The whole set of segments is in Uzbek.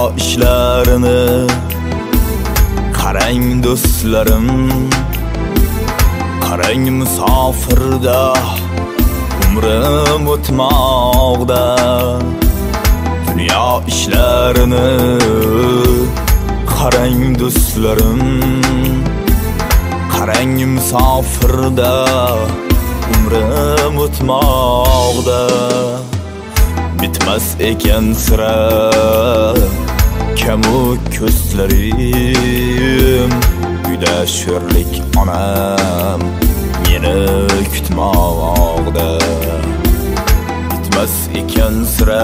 ishlarini qarang do'stlarim, qarang musofirda umrim o'tmoqda. Dunyo ishlarini qarang do'stlarim, qarang musofirda umrim o'tmoqda. Bitmas ekan sira kamu ko'zlarim, uyda sho'rlik onam meni kutmoqda. Bitmas ekan sira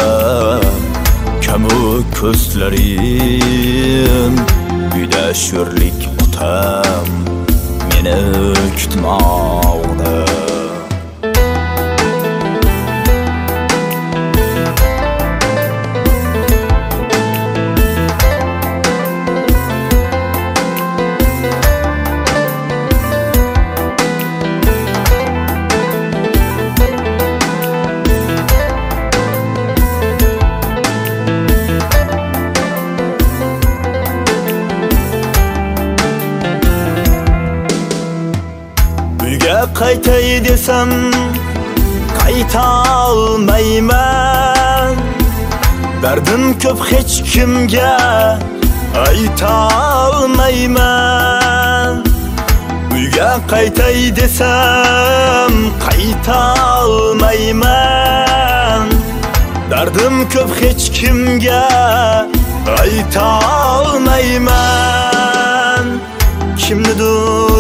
kamu ko'zlarim, uyda sho'rlik otam meni kutmoqda. Qaytay desam qayta olmayman. Dardim ko'p hech kimga ayta olmayman. Uyga qaytay desam qayta olmayman. Dardim ko'p hech kimga ayta olmayman. Kimnidir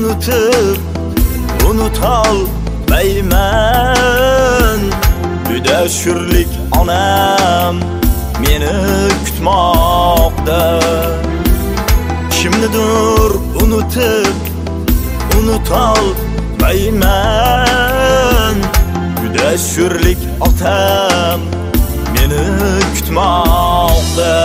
unutolmayman. Uyda sho'rlik onam meni kutmoqda. Kimnidir unutolmayman. Uyda sho'rlik otam meni kutmoqda.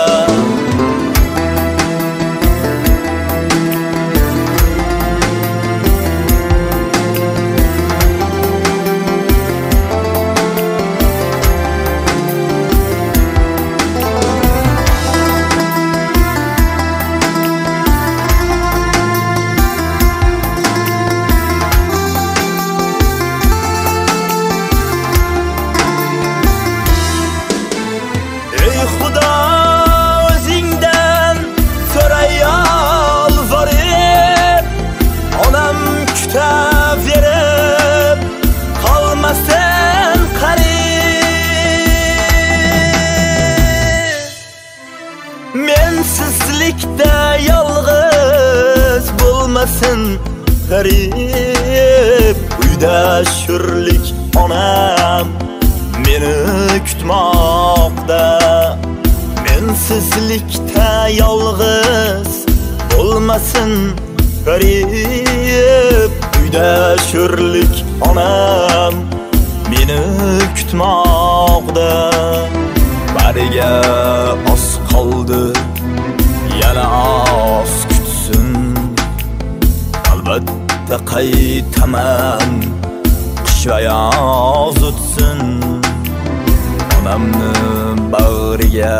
Mensizlikda yolg'iz bo'lmasin g'arib. Uyda sho'rlik onam meni kutmoqda. Mensizlikda yolg'iz bo'lmasin g'arib. Uyda sho'rlik onam meni kutmoqda. Bariga oz qoldi, yana oz kutsin. Albatta qaytaman, qish va yoz o'tsin. Onamni bag'riga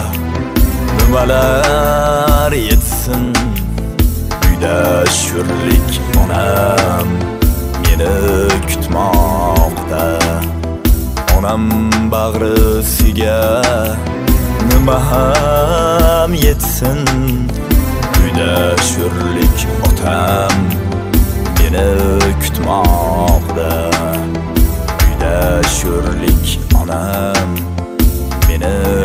nimalar yetsin. Uyda sho'rlik onam meni kutmoqda. Onam bag'risiga nima ham yetsin. Uyda sho'rlik otam meni kutmoqda. Uyda sho'rlik onam meni